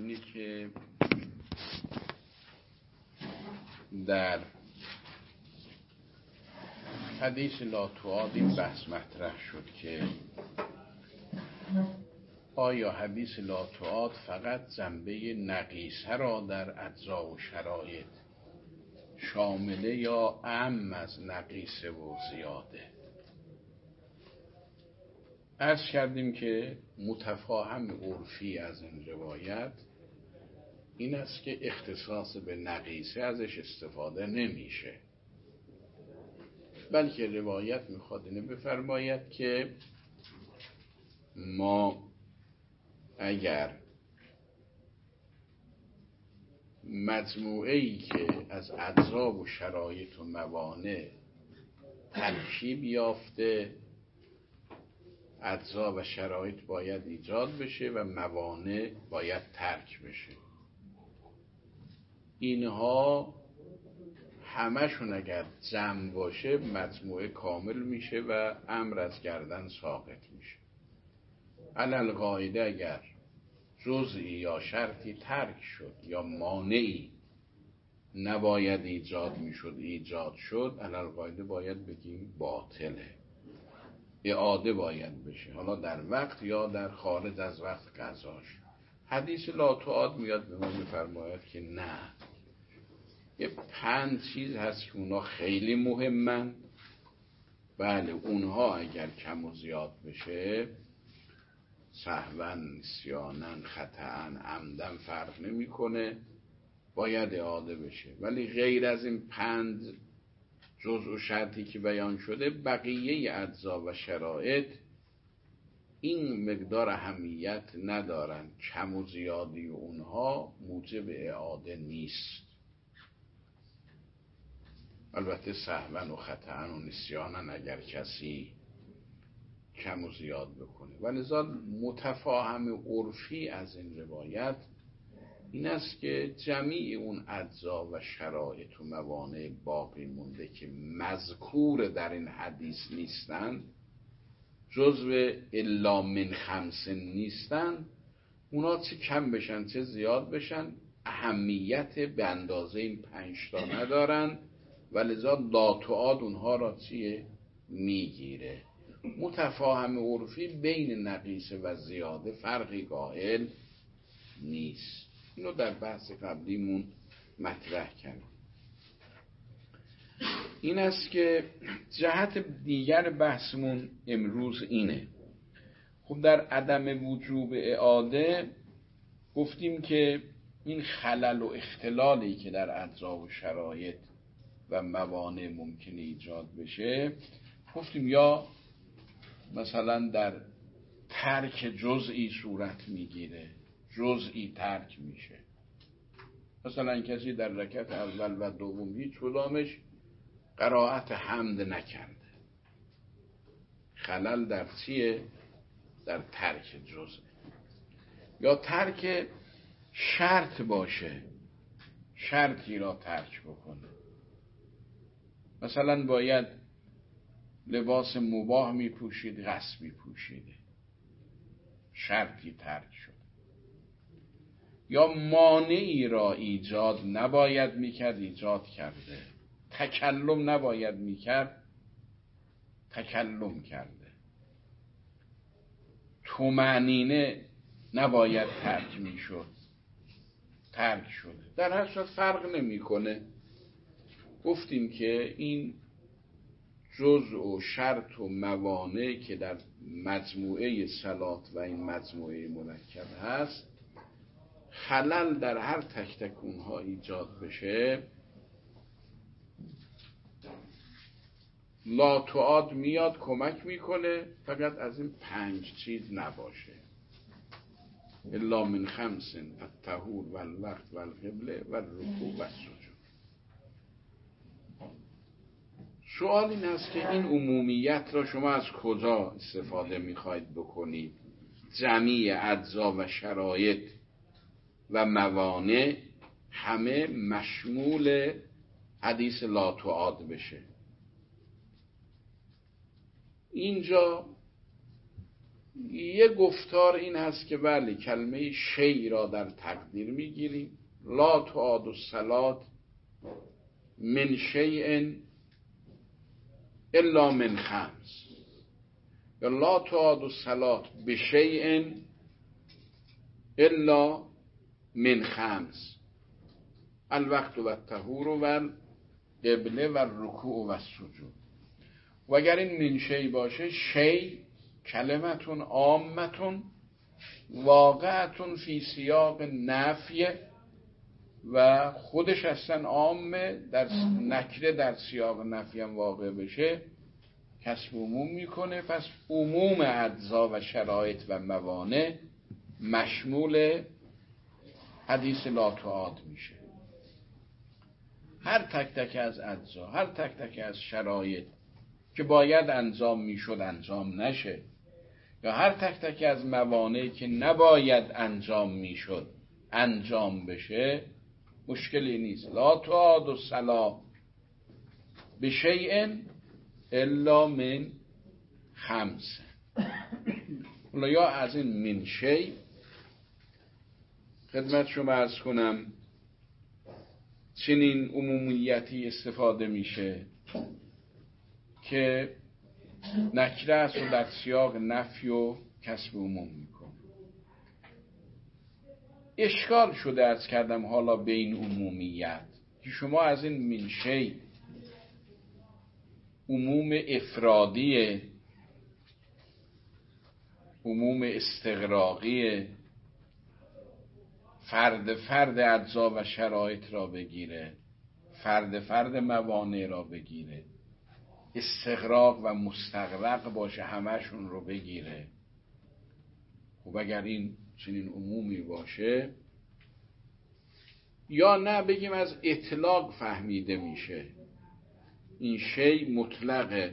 اینه که در حدیث لا تعاد این بحث مطرح شد که آیا حدیث لا تعاد فقط جنبه نقیصه را در اجزا و شرایط شامله یا عام از نقیصه و زیاده؟ عرض کردیم که متفاهم عرفی از این روایت این است که اختصاص به نقیصه ازش استفاده نمیشه، بلکه روایت میخواد اینه بفرماید که ما اگر مجموعه‌ای که از اجزا و شرایط و موانع ترکیب یافته، اجزا و شرایط باید ایجاد بشه و موانع باید ترک بشه، اینها همشون اگر جمع باشه مجموعه کامل میشه و امر از گردن ساقط میشه. علل قاعده اگر جزئی یا شرطی ترک شد یا مانعی نباید ایجاد میشد ایجاد شد، علل قاعده باید بگیم باطله، اعاده باید بشه، حالا در وقت یا در خارج از وقت قضاش. حدیث لا تعاد میاد به ما میفرماید که نه، یه 5 چیز هست که اونا خیلی مهمن، بله اونها اگر کم و زیاد بشه، سهوا نسیانا خطأ عمدن فرق نمیکنه، باید اعاده بشه، ولی غیر از این 5 جزء و شرطی که بیان شده، بقیه اجزا و شرایط این مقدار اهمیت ندارن، کم و زیادی اونها موجب اعاده نیست. البته سهوا و خطأ و نسیانا اگر کسی کم و زیاد بکنه، ولذا متفاهم عرفی از این روایت این است که جمیع اون اجزا و شرایط و موانع باقی مونده که مذکور در این حدیث نیستند، جزو الا من 5 نیستند، اونا چه کم بشن چه زیاد بشن اهمیت به اندازه این 5 تا ندارن، ولذا لا تعاد اونها را چیه میگیره. متفاهم عرفی بین نقیصه و زیاده فرقی قائل نیست. اینو در بحث قبلیمون مطرح کردیم. این است که جهت دیگر بحثمون امروز اینه. خب در عدم وجوب اعاده گفتیم که این خلل و اختلالی که در اجزا و شرایط و موانع ممکنه ایجاد بشه، گفتیم یا مثلا در ترک جزئی صورت میگیره، جزئی ترک میشه، مثلا کسی در رکعت اول و دوم هیچ کدامش قرائت حمد نکرده، خلل در چیه؟ در ترک جزئی. یا ترک شرط باشه، شرطی را ترک بکنه، مثلا باید لباس مباح میپوشید غصب میپوشیده، شرطی ترک شد. یا مانعی را ایجاد نباید میکرد ایجاد کرده، تکلم نباید میکرد تکلم کرده، طمأنینه نباید ترک میشد ترک شده. در هر صورت فرق نمیکنه. گفتیم که این جزء و شرط و موانع که در مجموعه صلات و این مجموعه مرکب هست، خلل در هر تک تک اونها ایجاد بشه، لا تعاد میاد کمک میکنه، فقط از این 5 چیز نباشه. الا من 5 الطهور و الوقت و القبله و الرکوع و السجود. سوال این است که این عمومیت را شما از کجا استفاده میخواید بکنید؟ جمیع اجزا و شرایط و موانع همه مشمول حدیث لا تعاد بشه. اینجا یه گفتار این هست که بله کلمه شی را در تقدیر میگیریم. لا تعاد الصلاة من شیء الا من خمس، یا لا تعاد الصلاة بشیء الا من خمس، الوقت و الطهور و القبله و الرکوع و السجود. و اگر این من شی باشه، شی کلمتون عامتون واقعتون فی سیاق نفی و خودش اصلا عامه، در نکره در سیاق نفی هم واقع بشه کسب عموم میکنه. پس عموم اجزا و شرایط و موانع مشمول حدیث لا تعاد میشه. هر تک تک از اجزا، هر تک تک از شرایط که باید انجام میشد انجام نشه، یا هر تک تک از موانعی که نباید انجام میشد انجام بشه، مشکلی نیست. لا تعاد الصلاة بشیء الا من خمس. یا از این من شی خدمت شما عرض کنم چنین عمومیتی استفاده میشه که نکره است و در سیاق نفی و کسب عموم میکنه. اشکال شده عرض کردم حالا به این عمومیت که شما از این من شی عموم افرادی، عموم استغراقی، فرد فرد اجزا و شرایط را بگیره، فرد فرد موانع را بگیره، استغراق و مستغرق باشه همشون رو بگیره. خب اگر این چنین عمومی باشه، یا نه بگیم از اطلاق فهمیده میشه، این شی مطلقه،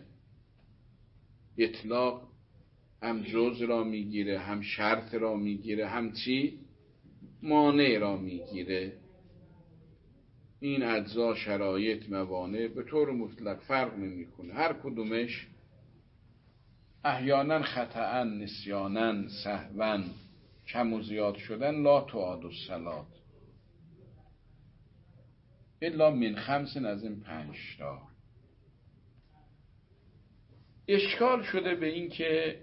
اطلاق هم جز را میگیره، هم شرط را میگیره، هم چی؟ مانع را میگیره. این اجزا، شرایط، موانع به طور مطلق فرق نمیکنه، هر کدومش احیانا خطأ، نسیانا، سهوا، کم و زیاد شدن لا تعاد الصلاة الا من خمس، از این 5 تا. اشکال شده به این که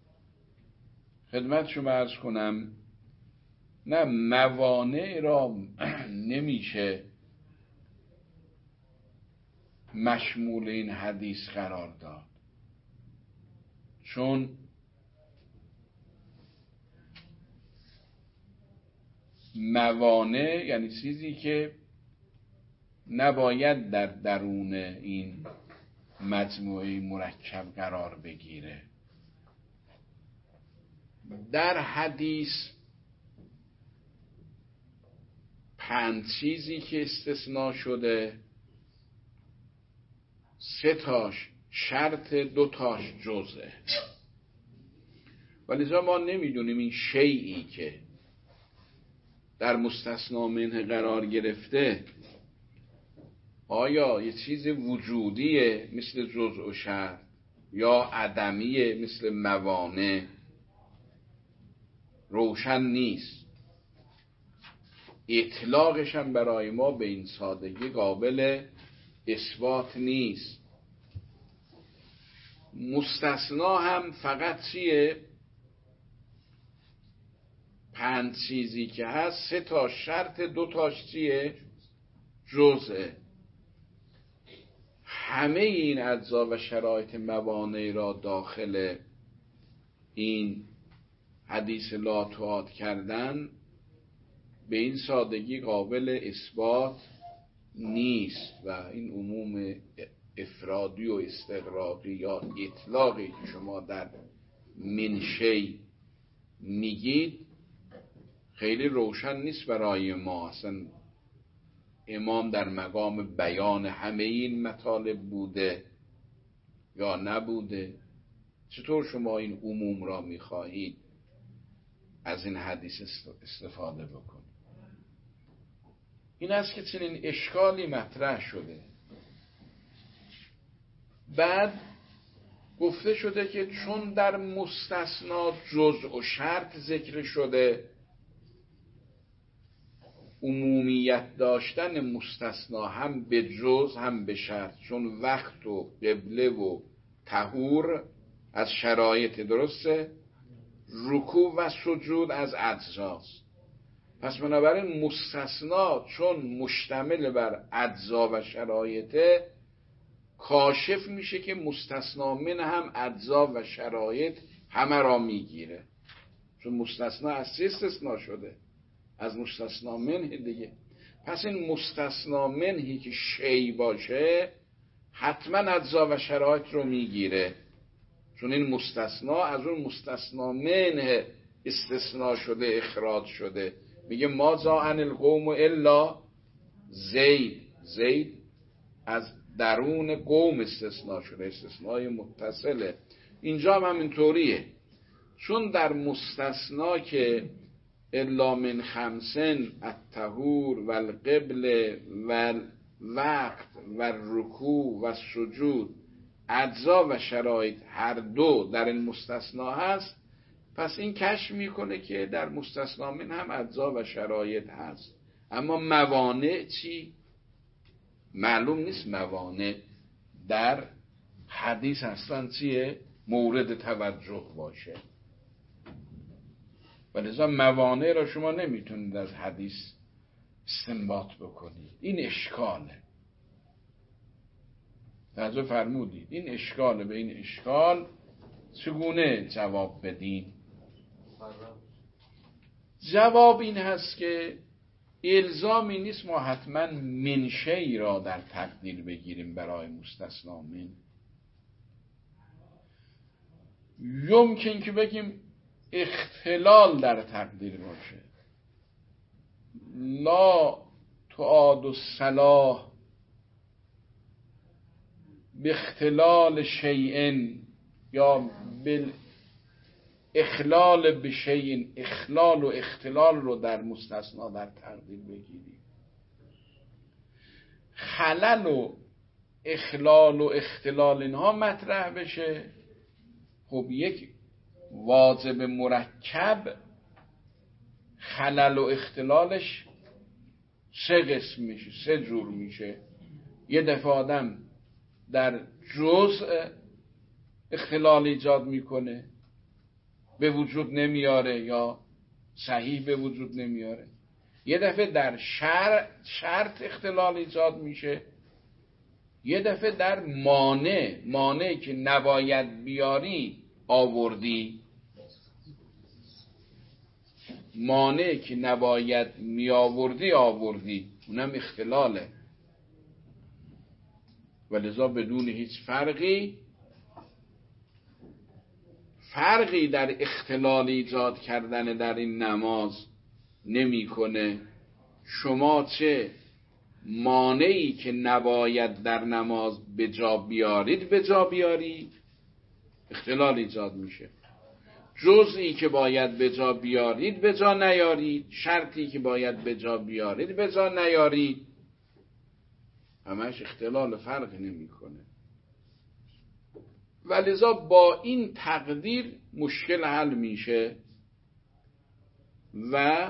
خدمت شما عرض کنم نه موانع را نمیشه مشمول این حدیث قرار داد، چون موانع یعنی چیزی که نباید در درون این مجموعه مرکب قرار بگیره. در حدیث 5 چیزی که استثناء شده، 3 تاش شرط، 2 تاش جزءه. ولذا ما نمیدونیم این شیئی که در مستثنا منه قرار گرفته آیا یه چیز وجودیه مثل جزء و شرط، یا عدمیه مثل موانع. روشن نیست. اطلاقش هم برای ما به این سادگی قابل اثبات نیست. مستثنا هم فقط چیه؟ 5 چیزی که هست، 3 تا شرط، 2 تاش چیه؟ جزءه. همه این اجزا و شرایط موانع را داخل این حدیث لا تعاد کردن به این سادگی قابل اثبات نیست و این عموم افرادی و استغراقی یا اطلاقی که شما در من شی میگید خیلی روشن نیست برای ما. اصلا امام در مقام بیان همه این مطالب بوده یا نبوده؟ چطور شما این عموم را میخواهید از این حدیث استفاده بکنید؟ این است که چنین اشکالی مطرح شده. بعد گفته شده که چون در مستثنا جزء و شرط ذکر شده، عمومیت داشتن مستثنا هم به جزء هم به شرط، چون وقت و قبله و طهور از شرایط، درسته؟ رکوع و سجود از اجزاست. پس بنابراین مستثنا چون مشتمل بر اجزا و شرایطه، کاشف میشه که مستثنا من هم اجزا و شرایط همه را میگیره، چون مستثنا از چه استثنا شده؟ از مستثنا منه دیگه. پس این مستثنا منهی که شی باشه حتما اجزا و شرایط رو میگیره، چون این مستثنا از اون مستثنا منه استثنا شده، اخراج شده. میگه ما ذا عن القوم الا زید، زید از درون قوم استثنا شده، استثنای متصله. اینجا هم همینطوریه، چون در مستثنا که الا من خمسن الطهور و القبل و وقت و رکوع و سجود اجزا و شرایط هر دو در این مستثنا هست، پس این کشف میکنه که در مستثنا من هم اجزا و شرایط هست. اما موانع چی؟ معلوم نیست. موانع در حدیث اصلا چیه؟ مورد توجه باشه. ولذا موانع را شما نمیتونید از حدیث استنباط بکنید. این اشکاله. توجه فرمودید؟ این اشکاله. به این اشکال چگونه جواب بدین؟ جواب این هست که الزامی نیست ما حتما منشه‌ای را در تقدیر بگیریم برای مستثنا من. یمکن که بگیم اختلال در تقدیر باشه. لا تعاد الصلاح به اختلال شیئن یا اخلال به شیء، اخلال و اختلال رو در مستثنا در تقدیر بگیریم. خلل و اخلال و اختلال اینها مطرح بشه، خب یک واجب مرکب خلل و اختلالش سه قسم میشه، سه جور میشه. یه دفعه آدم در جزء اختلال ایجاد میکنه، به وجود نمیاره یا صحیح به وجود نمیاره. یه دفعه در شرط اختلال ایجاد میشه، یه دفعه در مانع که نباید بیاری آوردی، مانع که نباید می آوردی، اونم اختلاله. ولذا بدون هیچ فرقی در اختلال ایجاد کردن در این نماز نمیکنه. شما چه مانعی که نباید در نماز به جا بیارید، اختلال ایجاد میشه. جزئی که باید به جا بیارید به جا نیارید، شرطی که باید به جا بیارید به جا نیارید، همش اختلال، فرق نمیکنه. ولذا با این تقدیر مشکل حل میشه و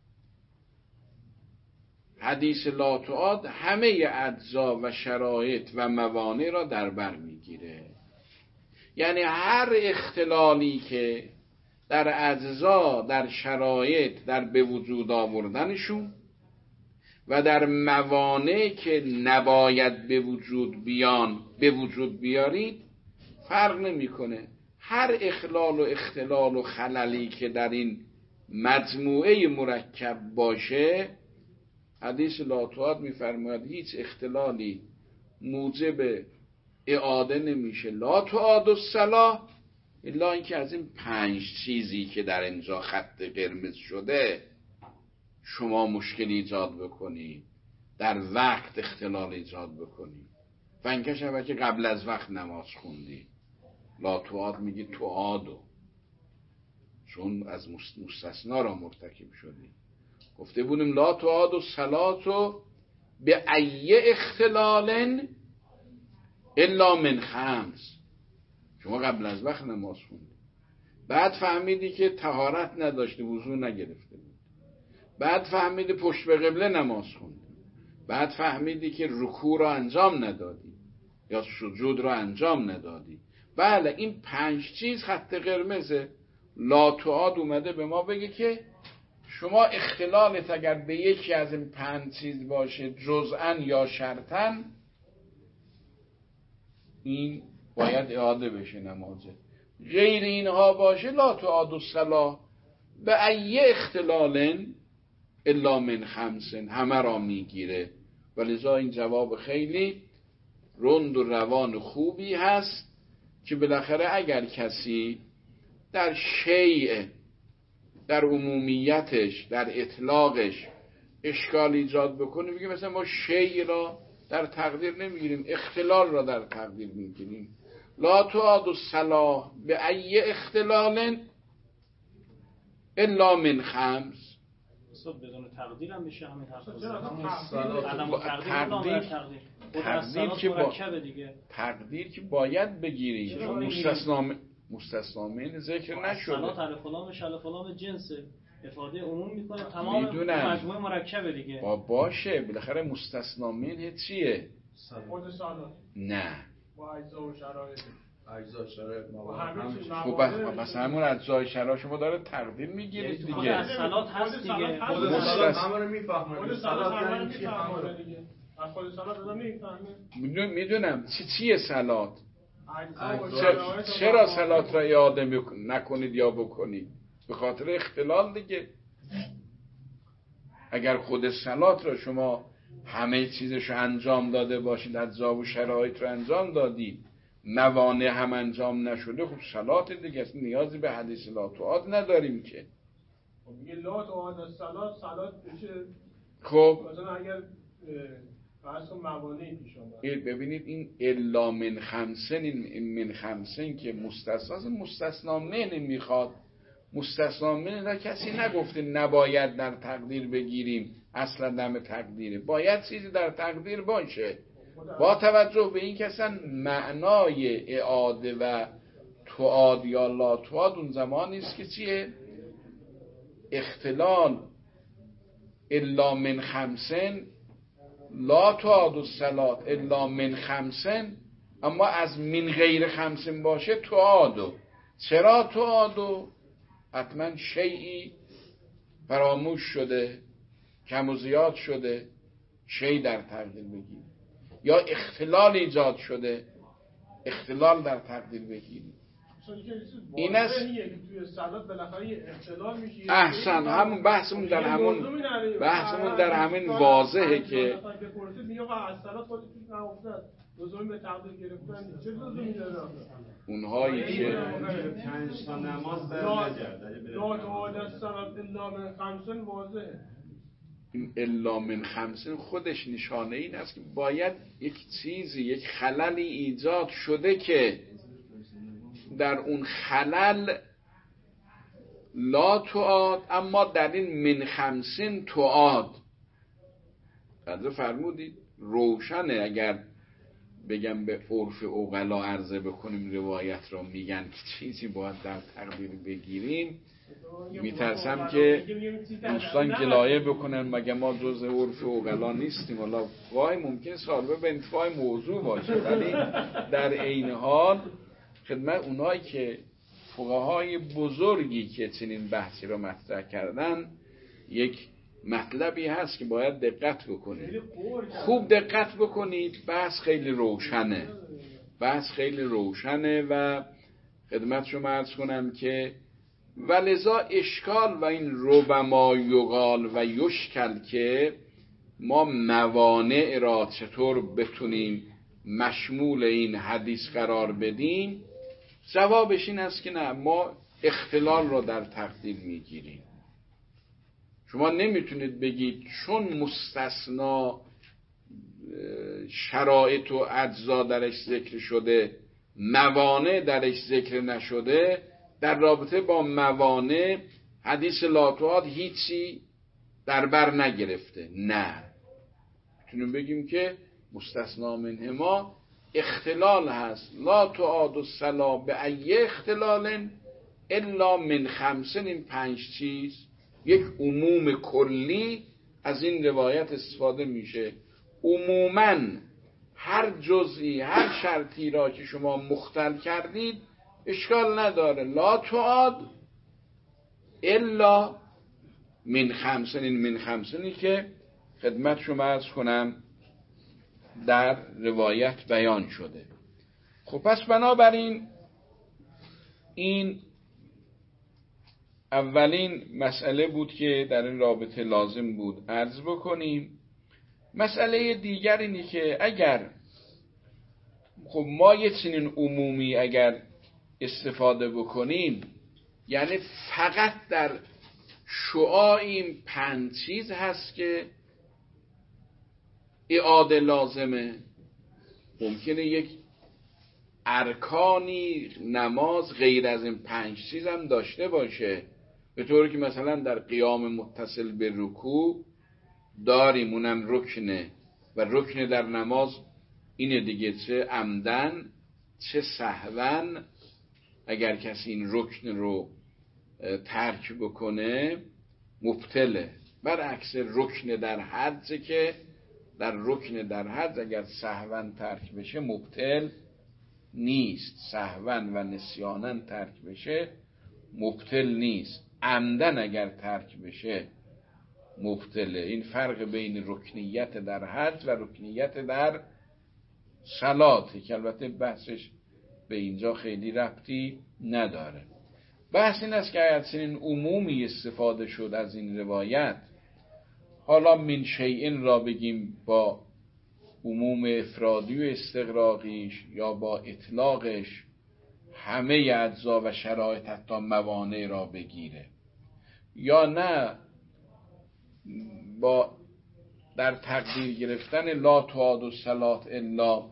حدیث لا تعاد همه اجزا و شرایط و موانع را در بر میگیره. یعنی هر اختلالی که در اجزا، در شرایط، در به وجود آوردنشون و در موانع که نباید به وجود بیارید فرق نمیکنه. هر اخلال و اختلال و خللی که در این مجموعه مرکب باشه، حدیث لا تعاد میفرماید هیچ اختلالی موجب اعاده نمیشه. لا تعاد الصلاة الا اینکه از این 5 چیزی که در اینجا خط قرمز شده شما مشکل ایجاد بکنی، در وقت اختلال ایجاد بکنی. و اینکه شبه که قبل از وقت نماز خوندی، لا تعاد میگی تعادو، چون از مستثنا را مرتکب شدی. گفته بودیم لا تعاد الصلاة به ای اختلال الا من 5، شما قبل از وقت نماز خوندی، بعد فهمیدی که طهارت نداشتی، وضو نگرفته بود، بعد فهمیدی پشت به قبله نماز خوندی، بعد فهمیدی که رکوع را انجام ندادی یا سجود را انجام ندادی. بله این 5 چیز خط قرمزه. لاتعاد اومده به ما بگه که شما اختلالت اگر به یکی از این 5 چیز باشه جزءاً یا شرطاً، این باید اعاده بشه نمازه. غیر اینها باشه لا تعاد الصلاة به ای اختلال الا من 5 همه را میگیره. ولذا این جواب خیلی رند و روان خوبی هست که بالاخره اگر کسی در شیء، در عمومیتش، در اطلاقش اشکال ایجاد بکنه، میگه مثلا ما شیء را در تقدیر نمیگیریم، اختلال را در تقدیر میگیریم. لا تعاد الصلاة به ای اختلال الا من 5. بدون تقدیر هم میشه همین حرف. تقدیر که باید بگیریم، چون مستثنامین ذکر نشده. صلات علی فلان شل فلان جنسه، افاده عموم میکنه، تمام مجموعه مرکبه دیگه. باشه بالاخره مستثنامین چیه؟ خود صلات نه با اجزا و شرایط. اجزا شرایط خب مثلا همون اجزای شرایط شما داره تقدیر میگیرید دیگه. خود صلات هست دیگه. خود صلات همه رو میفهمه. خود صلات یعنی چی فهمه دیگه. از خود صلات آدم نمیفهمه. میدونم چیه صلات. چرا صلات را اعاده نکنید یا بکنید؟ به خاطر اختلال دیگه. اگر خود صلات را شما همه چیزش رو انجام داده باشید، اجزا و شرایط رو انجام دادید، موانع هم انجام نشده، خب صلات دیگه است، نیازی به حدیث لا تعاد نداریم که. خب میگه لا تعاد صلات بشه. خب مثلا اگر فرض کن موانعی پیش اومد، ببینید این الا من 5، این من 5 که مستثنا من میخواد. مستثنا من را کسی نگفته نباید در تقدیر بگیریم، اصلا دم تقدیره، باید چیزی در تقدیر باشه، با توجه به این که اصلا معنای اعاده و تعاد یا لا تعاد اون زمانی است که چیه؟ اختلال الا من 5 لا تعاد الصلاة الا من 5، اما از من غیر 5 باشه تعاد. چرا تعاد؟ حتما شیئی فراموش شده، کم و زیاد شده، شیء در تقدیر بگیریم، یا اختلال ایجاد شده، اختلال در تقدیر بگیریم. این است احسن. همون بحثمون در همین واضحه که اونهایی که این الا من 5 خودش نشانه این است که باید یک چیزی، یک خللی ایجاد شده که در اون خلل لا تعاد، اما در این من 5 تعاد. قدر فرمودید روشنه. اگر بگم به عرف عقلا عرضه بکنیم روایت را میگن که چیزی باید در تقدیر بگیریم، میترسم که دوستان گلایه بکنن مگه ما جز عرف عقلا نیستیم. حالا گاهی ممکن صاحب به انتفاع موضوع باشه، ولی در عین حال خدمت اونایی که فقهای بزرگی که چنین بحثی را مطرح کردن یک مطلبی هست که باید دقت بکنید، خوب دقت بکنید. بحث خیلی روشنه و خدمت شما عرض کنم که ولذا اشکال و این ربما یقال و یشکل که ما موانع را چطور بتونیم مشمول این حدیث قرار بدیم، جوابش این است که نه، ما اختلال را در تقدیر میگیریم. شما نمیتونید بگید چون مستثنا شرایط و اجزا درش ذکر شده موانع درش ذکر نشده، در رابطه با موانع حدیث لا تعاد هیچی در بر نگرفته. نه، میتونیم بگیم که مستثنا منهما اختلال هست. لا تعاد الصلاة به ای اختلال الا من خمسن، این 5 چیز یک عموم کلی از این روایت استفاده میشه. عموماً هر جزئی هر شرطی را که شما مختل کردید اشکال نداره. لا تعاد الا من خمسن، این من خمسنی که خدمت شما عرض کنم در روایت بیان شده. خب پس بنابراین این اولین مسئله بود که در این رابطه لازم بود عرض بکنیم. مسئله دیگر اینی که اگر خب ما یه چنین عمومی اگر استفاده بکنیم، یعنی فقط در شعاع این 5 چیز هست که اعاده لازمه. ممکنه یک ارکانی نماز غیر از این 5 چیز هم داشته باشه، به طوری که مثلا در قیام متصل به رکوع داریم، اونم رکنه و رکن در نماز اینه دیگه، چه عمدن چه سهون. اگر کسی این رکن رو ترک بکنه مبتله. برعکس رکن در حج که در رکن در حج اگر سهون ترک بشه مبتل نیست، سهون و نسیانن ترک بشه مبتل نیست، عمدن اگر ترک بشه مبتله. این فرق بین رکنیت در حج و رکنیت در صلاته که البته بحثش به اینجا خیلی ربطی نداره. بحث این است که اگر چنین عمومی استفاده شد از این روایت، حالا من شیئن را بگیم با عموم افرادی و استغراقیش یا با اطلاقش، همه اجزا و شرایط حتی موانع را بگیره، یا نه با در تقدیر گرفتن لا تعاد الصلاة الا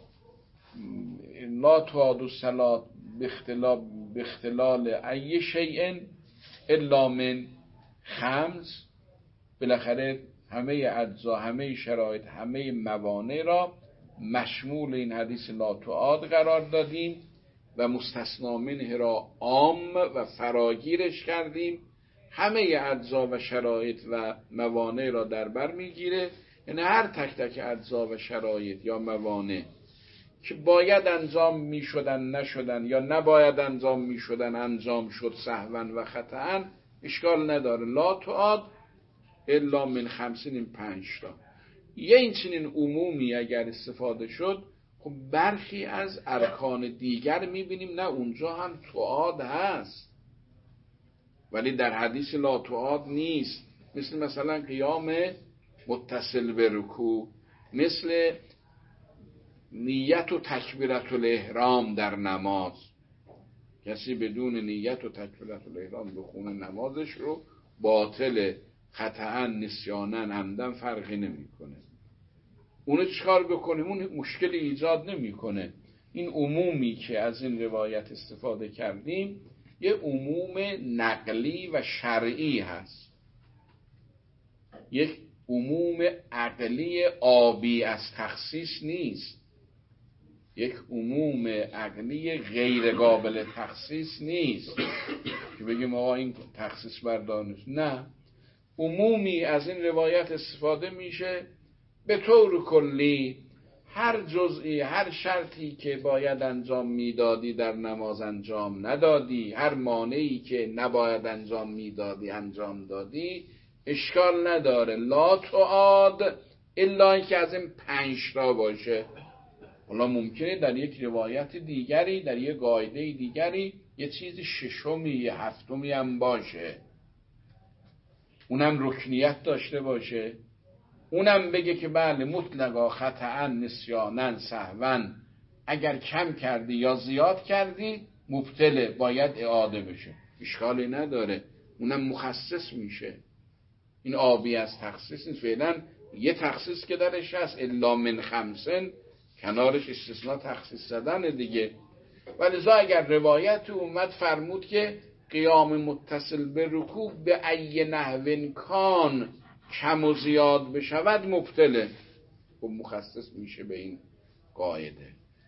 لا تعاد الصلاة باختلال ای شیء الا من 5، بالاخره همه اجزا، همه شرایط، همه موانع را مشمول این حدیث لا تعاد قرار دادیم و مستثنا منه را عام و فراگیرش کردیم. همه اجزا و شرایط و موانع را در بر میگیره. یعنی هر تک تک اجزا و شرایط یا موانع که باید انجام میشدن نشدن یا نباید انجام میشدن انجام شد سهوا و خطأ، اشکال نداره. لا تعاد الا من 5، این 5 تا. یه این چنین عمومی اگر استفاده شد، خب برخی از ارکان دیگر میبینیم نه اونجا هم تعاد هست ولی در حدیث لا تعاد نیست، مثلا قیام متصل به رکوع، مثل نیت و تکبیرت الاحرام در نماز. کسی بدون نیت و تکبیرت الاحرام بخونه نمازش رو باطل، خطأ نسیانن عمدن فرقی نمیکنه. اونو چیکار بکنیم؟ اون مشکلی ایجاد نمیکنه. این عمومی که از این روایت استفاده کردیم یه عموم نقلی و شرعی هست، یک عموم عقلی آبی از تخصیص نیست، یک عموم عقلی غیر قابل تخصیص نیست که بگیم آقا این تخصیص بردار نیست. نه، عمومی از این روایت استفاده میشه به طور کلی. هر جزئی هر شرطی که باید انجام میدادی در نماز انجام ندادی، هر مانعی که نباید انجام میدادی انجام دادی، اشکال نداره. لا تعاد الا اینکه از این 5 تا باشه. حالا ممکنه در یک روایت دیگری، در یک قاعده دیگری یه چیز ششمی یه هفتمی هم باشه، اونم رکنیت داشته باشه، اونم بگه که بله مطلقا خطأ نسیانن سهوا اگر کم کردی یا زیاد کردی مبتله، باید اعاده بشه، اشکالی نداره، اونم مخصص میشه. این آبی از تخصیص نیست. فعلا یه تخصیص که درش هست الا من 5، کنارش استثناء تخصیص زدن دیگه. ولذا اگر روایت اومد فرمود که قیام متصل به رکوع به ای نحو کان کم و زیاد بشود مبتله، خب مخصص میشه به این قاعده.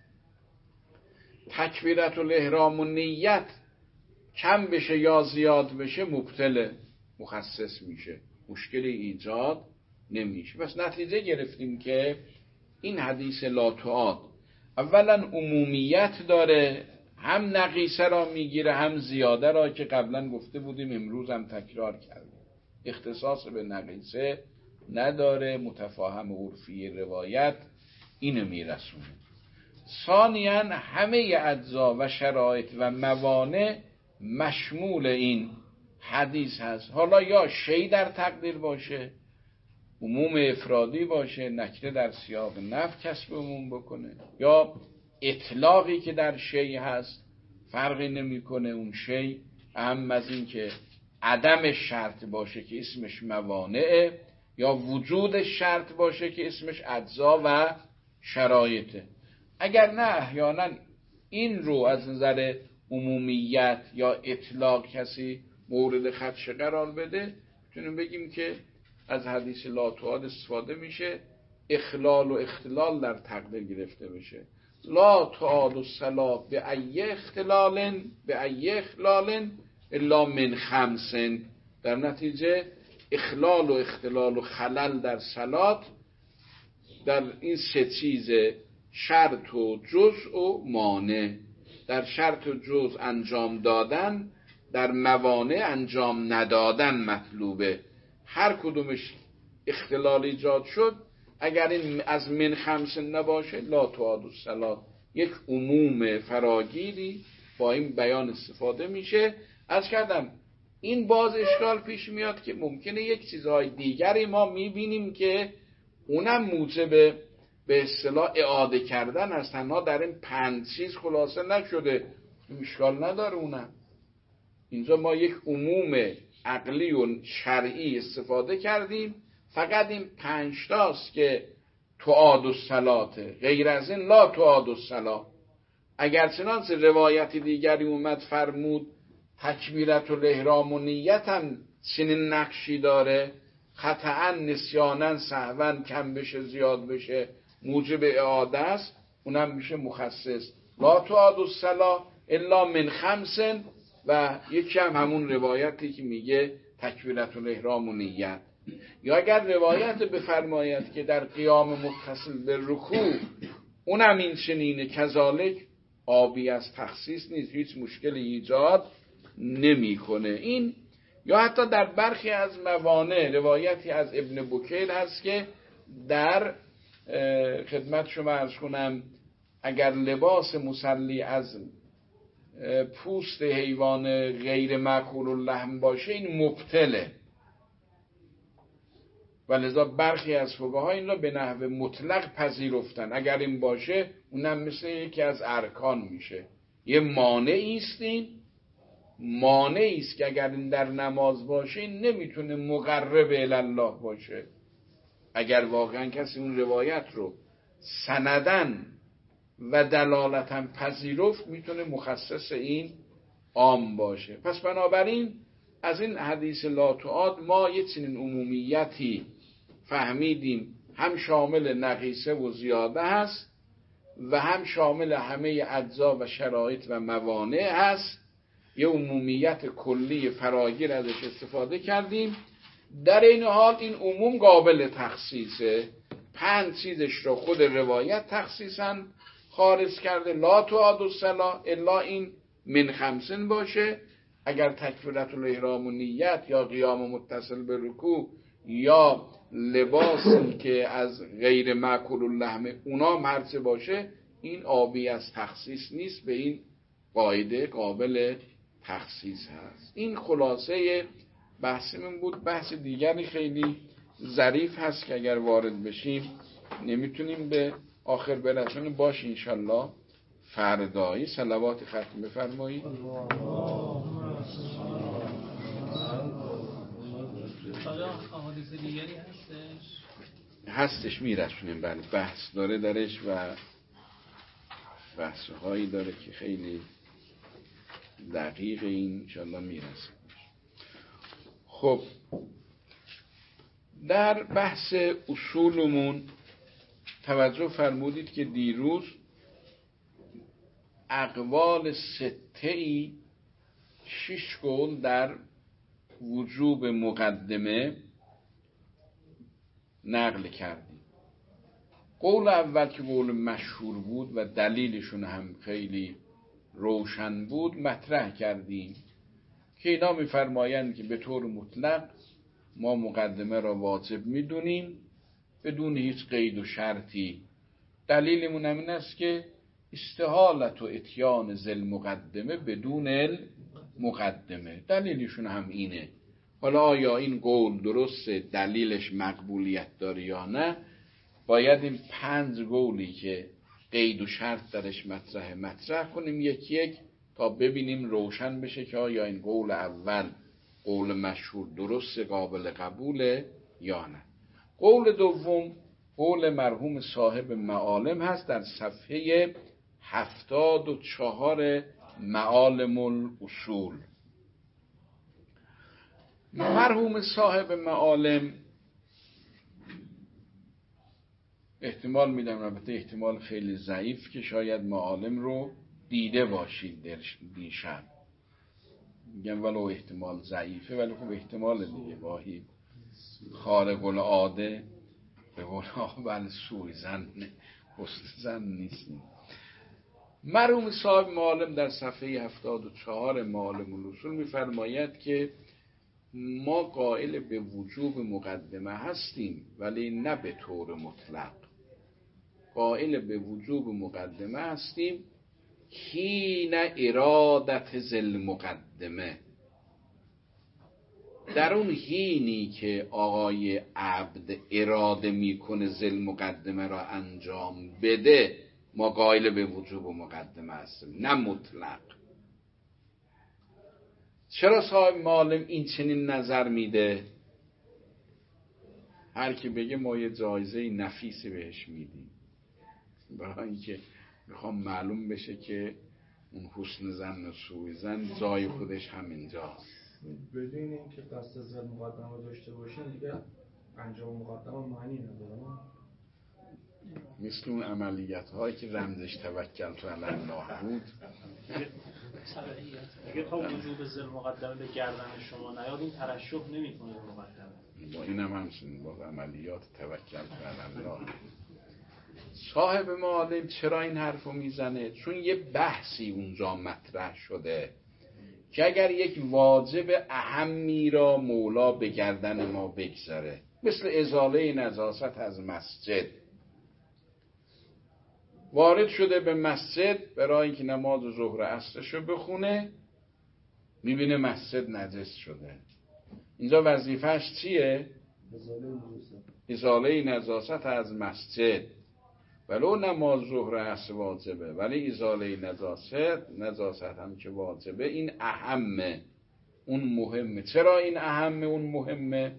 تکبیرت الاحرام و نیت کم بشه یا زیاد بشه مبطل مخصص میشه، مشکلی ایجاد نمیشه. پس نتیجه گرفتیم که این حدیث لا تعاد اولا عمومیت داره، هم نقیصه را میگیره هم زیاده را که قبلا گفته بودیم، امروز هم تکرار کردیم. اختصاص به نقیصه نداره، متفاهم عرفی روایت اینو میرسونه. ثانیاً همه اجزا و شرایط و موانع مشمول این حدیث هست. حالا یا شی در تقدیر باشه، عموم افرادی باشه، نکره در سیاق نفی کسب عموم بکنه، یا اطلاقی که در شی هست فرقی نمیکنه. اون شی اهم از این که عدم شرط باشه که اسمش موانعه، یا وجود شرط باشه که اسمش اجزا و شرایطه. اگر نه احیانا این رو از نظر عمومیت یا اطلاق کسی مورد خدشه قرار بده، میتونیم بگیم که از حدیث لا تعاد استفاده میشه اخلال و اختلال در تقدیر گرفته بشه. لا تعاد الصلاة به ای اخلال الا من خمس. در نتیجه اخلال و اختلال و خلل در صلات در این سه چیز، شرط و جزء و مانع. در شرط و جزء انجام دادن، در موانع انجام ندادن مطلوبه. هر کدومش اختلال ایجاد شد، اگر این از من خمس نباشه لا تعاد الصلاة، یک عموم فراگیری با این بیان استفاده میشه. از کردم این باز اشکال پیش میاد که ممکنه یک چیزهای دیگری ما میبینیم که اونم موجب به اصطلاح اعاده کردن از تنها در این 5 چیز خلاصه نشده، اشکال نداره. اونم اینجا ما یک عموم عقلی و شرعی استفاده کردیم، فقط این 5 تاست که تعاد الصلاة، غیر از این لا تعاد الصلاة. اگر چنانچه روایت دیگری اومد فرمود تکبیرت الاحرام و نیت هم چنین نقشی داره، خطأ نسیانا سهوا کم بشه زیاد بشه موجب اعاده است، اونم میشه مخصص لا تعاد الصلاة الا من خمس. و یکی هم همون روایتی که میگه تکبیرت الاحرام و نیت. یا اگر روایت بفرماید که در قیام متصل به رکوع اونم این چنینه، کذالک آبی از تخصیص نیست، هیچ مشکلی ایجاد نمیکنه این. یا حتی در برخی از موانع روایتی از ابن بکیر هست که در خدمت شما عرض کنم اگر لباس مصلی از پوست حیوان غیر مأکول اللحم باشه این مبطله، و لذا برخی از فقها این را به نحو مطلق پذیرفتن. اگر این باشه اونم مثل یکی از ارکان میشه، یه مانعی است. این مانعی است که اگر این در نماز باشه این نمیتونه مقرب الی الله باشه. اگر واقعا کسی اون روایت رو سندن و دلالتا پذیرفت میتونه مخصص این عام باشه. پس بنابراین از این حدیث لا تعاد ما یه چنین عمومیتی فهمیدیم، هم شامل نقیصه و زیاده هست و هم شامل همه اجزا و شرایط و موانع هست. یه عمومیت کلی فراگیر ازش استفاده کردیم. در این حال این عموم قابل تخصیصه. 5 چیزش رو خود روایت تخصیصاً خارج کرده، لا تعاد الصلاة الا این من خمسن باشه. اگر تکبیرت الاحرام و نیت یا قیام متصل به رکوع یا لباسی که از غیر مأکول اللحم اونا مرچه باشه این آبی از تخصیص نیست، به این قاعده قابل تخصیص هست. این خلاصه بحثمون بود. بحث دیگری خیلی ظریف هست که اگر وارد بشیم نمیتونیم به آخر برسونیم. باش انشالله فردایی صلوات ختم بفرمایید. احادیث دیگری هستش میرسونیم. بله بحث داره درش و بحثهایی داره که خیلی دقیق این انشالله میرسیم. خب در بحث اصولمون توجه فرمودید که دیروز اقوال سته‌ای 6 قول در وجوب مقدمه نقل کردیم. قول اول که قول مشهور بود و دلیلشون هم خیلی روشن بود مطرح کردیم که اینا میفرمایند که به طور مطلق ما مقدمه را واجب میدونیم بدون هیچ قید و شرطی. دلیلمون هم این است که استحالت و اتیان ذل مقدمه بدون المقدمه. دلیلشون هم اینه. حالا آیا این قول درست دلیلش مقبولیت داره یا نه، باید این 5 قولی که قید و شرط درش مطرح کنیم یکی یک تا ببینیم روشن بشه که آیا این قول اول قول مشهور درست قابل قبوله یا نه. قول دوم قول مرحوم صاحب معالم هست در صفحه 74 معالم الاصول. مرحوم صاحب معالم احتمال میدم، البته احتمال خیلی ضعیف، که شاید معالم رو دیده باشید دیشب. میگم ولو احتمال ضعیفه ولی خب احتمال دیگه واهی خارق العاده به قول اول سوءظن حسن ظن نیستیم. مرحوم صاحب معالم در صفحه 74 معالم الاصول میفرماید که ما قائل به وجوب مقدمه هستیم ولی نه به طور مطلق. قائل به وجوب مقدمه هستیم حین ارادت ذل مقدمه، در اون حینی که آقای عبد اراده میکنه ذل مقدمه را انجام بده ما قائل به وجوب مقدمه هستیم، نه مطلق. چرا صاحب معالم این چنین نظر میده؟ هر کی بگه ما یه جایزه نفیسی بهش میدیم، برای اینکه میخوام معلوم بشه که اون حسن ظن و سوء ظن جای خودش همینجاست. بدون اینکه قصد ذل مقدمه داشته باشین دیگه انجام مقدمه معنی نداره. مثل اون عملیات هایی که رمزش توکل تو علی الله بود. اگه تا وجوب ذل مقدمه به گردن شما نیاد این ترشح نمیکنه مقدمه. با اینم همچنین با عملیات توکل تو علی الله. صاحب معالم چرا این حرفو میزنه؟ چون یه بحثی اونجا مطرح شده که اگر یک واجب اهمی را مولا به گردن ما بگذاره، مثل ازاله نجاست از مسجد، وارد شده به مسجد برای اینکه نماز ظهر عصرشو بخونه، میبینه مسجد نجس شده. اینجا وظیفش چیه؟ ازاله نجاست از مسجد. ولو نماز ظهر عصر واجبه ولی ازاله نجاست هم که واجبه، این اهمه، اون مهمه. چرا این اهمه اون مهمه؟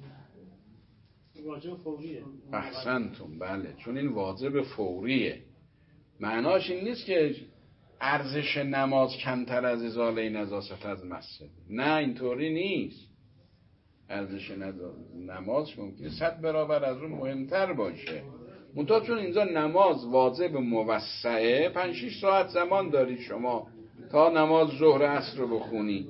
واجب فوریه. احسنتون، بله، چون این واجب فوریه. معناش این نیست که ارزش نماز کمتر از ازاله نجاست از مسجد، نه اینطوری نیست. ارزش نماز ممکنه 100 برابر از اون مهمتر باشه، منتها چون اینجا نماز واجب موسعه 5-6 ساعت زمان دارید شما تا نماز ظهر عصر رو بخونی.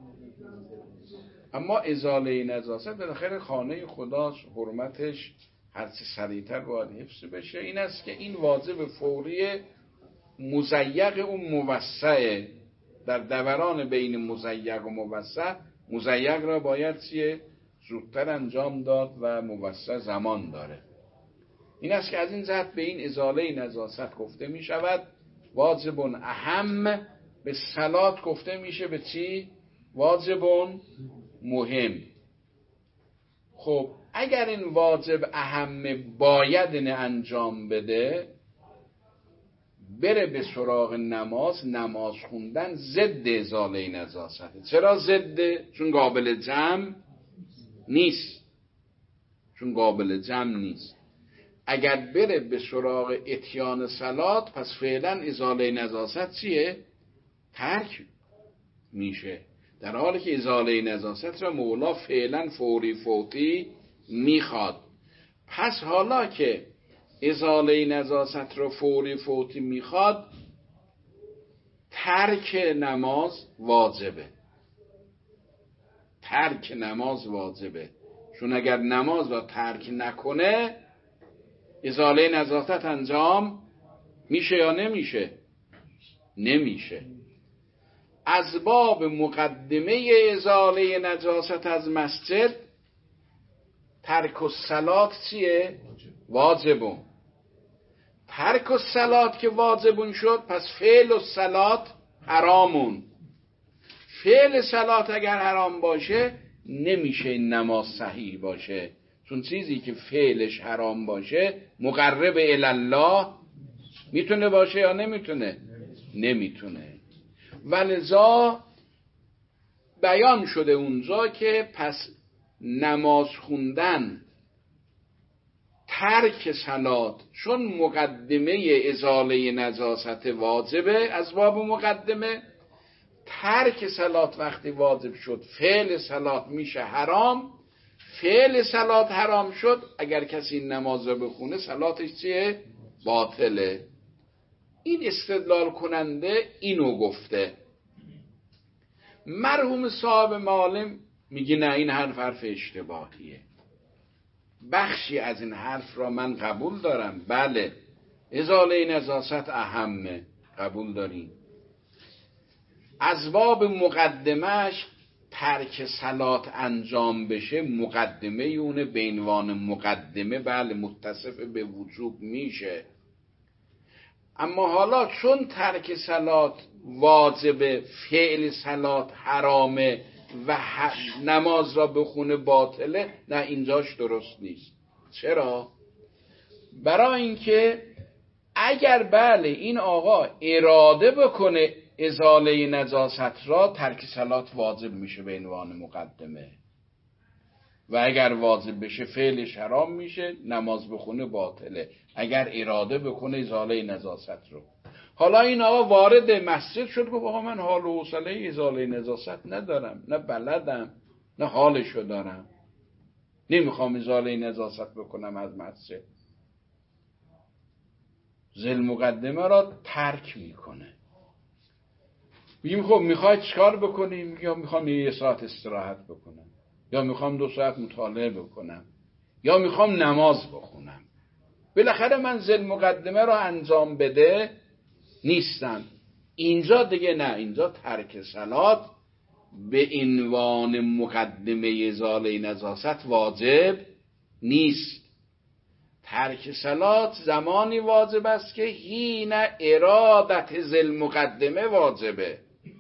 اما ازاله نجاست بالاخره خانه خداست، حرمتش هرچی سریعتر باید حفظ بشه. این است که این واجب فوری مضیق و موسعه. در دوران بین مضیق و موسع، مضیق را باید چیه؟ زودتر انجام داد و موسع زمان داره. این است که از این جهت به این ازاله نجاست گفته می شود واجب اهم. به صلات گفته میشه به چی؟ واجب مهم. خب اگر این واجب اهم باید انجام بده، بره به سراغ نماز خوندن ضد ازاله نجاسته. چرا ضد؟ چون قابل جمع نیست. اگر بره به سراغ اتیان صلات پس فعلا ازاله نجاست چیه؟ ترک میشه، در حالی که ازاله نجاست را مولا فعلا فوری فوتی میخواد. پس حالا که ازاله نجاست را فوری فوتی میخواد، ترک نماز واجبه. ترک نماز واجبه، چون اگر نماز را ترک نکنه ازاله نجاست انجام میشه یا نمیشه؟ نمیشه. اسباب مقدمه ازاله نجاست از مسجد ترک الصلات چیه؟ واجبون. ترک الصلات که واجبون شد، پس فعل الصلات حرامون. فعل صلات اگر حرام باشه نمیشه نماز صحیح باشه، چون چیزی که فعلش حرام باشه مقرب الله میتونه باشه یا نمیتونه؟ نمیتونه. ولذا بیان شده اونجا که پس نماز خوندن ترک صلات چون مقدمه ازاله نجاست واجبه، اسباب مقدمه، ترک صلات وقتی واجب شد فعل صلات میشه حرام. فعل صلات حرام شد، اگر کسی نماز رو بخونه صلاتش چیه؟ باطله. این استدلال کننده اینو گفته. مرحوم صاحب معالم میگه نه، این حرف اشتباهیه. بخشی از این حرف را من قبول دارم، بله ازاله نجاست اهمه، قبول داریم. اسباب مقدمش ترک صلات انجام بشه، مقدمه اونه به عنوان مقدمه، بله متصف به وجوب میشه. اما حالا چون ترک صلات واجبه، فعل صلات حرامه و نماز را بخونه باطله، نه اینجاش درست نیست. چرا؟ برای اینکه اگر بله این آقا اراده بکنه ازاله نجاست را، ترک صلات واجب میشه به عنوان مقدمه، و اگر واجب بشه فعلش حرام میشه، نماز بخونه باطله اگر اراده بکنه ازاله نجاست رو. حالا این آقا وارد مسجد شد، گفت آقا من حال و حوصله ازاله نجاست ندارم، نه بلدم، نه حالشو دارم، نمیخوام ازاله نجاست بکنم از مسجد. ذل مقدمه را ترک میکنه. میگیم خب میخوای چیکار بکنیم؟ یا میخوام یه ساعت استراحت بکنم، یا میخوام 2 ساعت مطالعه بکنم، یا میخوام نماز بخونم. بالاخره من ذل مقدمه را انجام بده نیستم. اینجا دیگه نه، اینجا ترک صلات به عنوان مقدمه ازاله نجاست واجب نیست. ترک صلات زمانی واجب است که حین ارادت ذل مقدمه واجبه.